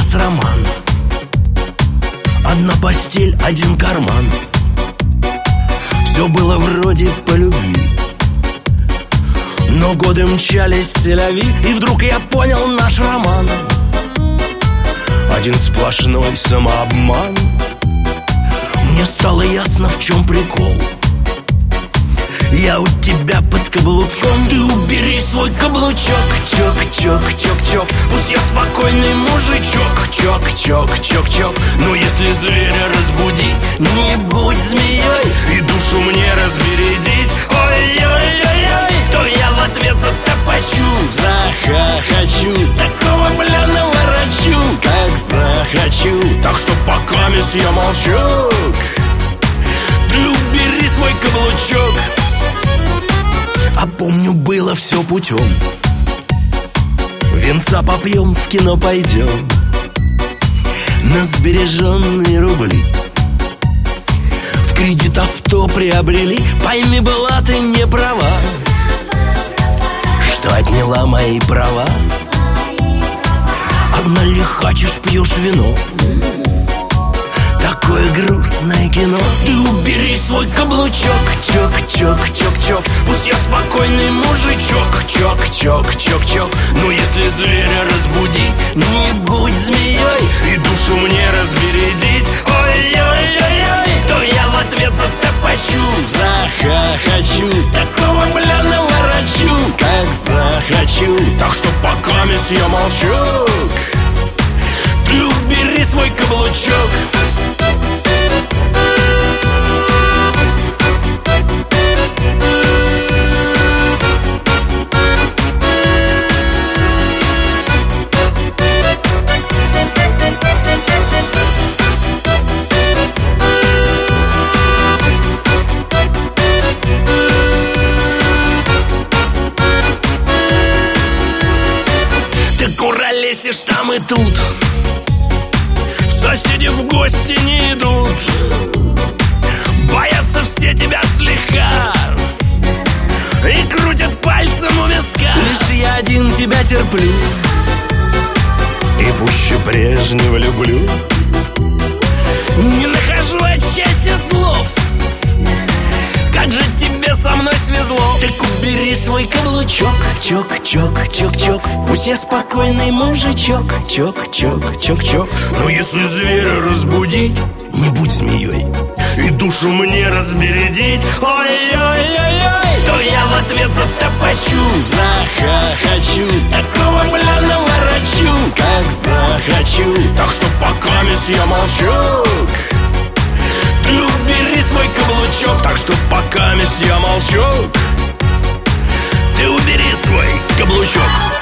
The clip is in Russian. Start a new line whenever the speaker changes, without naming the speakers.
нас роман. Одна постель, один карман. Все было вроде по любви, но годы мчались селяви, и вдруг я понял наш роман один сплошной самообман. Мне стало ясно, в чем прикол. Я у тебя под каблуком. Ты убери свой каблучок. Чок-чок-чок-чок. Пусть я спокойный мужичок. Чок-чок-чок-чок. Но если зверя разбудить, не будь змеей и душу мне разбередить, ой-ой-ой-ой, то я в ответ затопочу, захохочу, такого бля наворочу, как захочу. Так что пока мисс я молчу. Ты убери свой каблучок. А помню, было все путем. Венца попьем, в кино пойдем на сбереженные рубли. В кредит авто приобрели. Пойми, была ты не права, что отняла мои права. Одна лихачишь, пьешь вино, такое грустное кино. Ты убери свой каблучок. Чок-чок-чок-чок. Пусть я спокойный мужичок. Чок-чок-чок-чок. Но если зверя разбудить, не будь змеей и душу мне разбередить, ой-ой-ой-ой, то я в ответ затопочу, захохочу, такого бля наворочу, как захочу. Так что пока мисс я молчу. Ты убери свой каблучок. Ты куролесишь там и тут, соседи в гости не идут, боятся все тебя слегка и крутят пальцем у виска. Лишь я один тебя терплю и пуще прежнего люблю. Не нахожу отчасти слов, как же тебе со мной свезло. Так убери свой каблучок. Чок-чок-чок-чок. Пусть я спокойный мужичок. Чок-чок-чок-чок. Но если зверя разбудить, не будь змеей и душу мне разбередить, ой-ой-ой-ой, то я в ответ затопочу, захохочу, такого бля наворочу, как захочу. Так что пока мисс я молчу. Ты убери свой каблучок. Так что пока мисс я молчу. Ты убери свой каблучок.